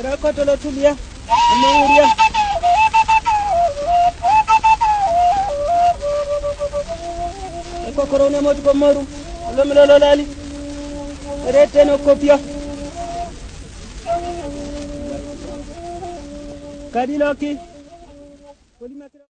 kotolo tulia manguria eko korone mot ko moru lomlo lali rete no kopia kadi loki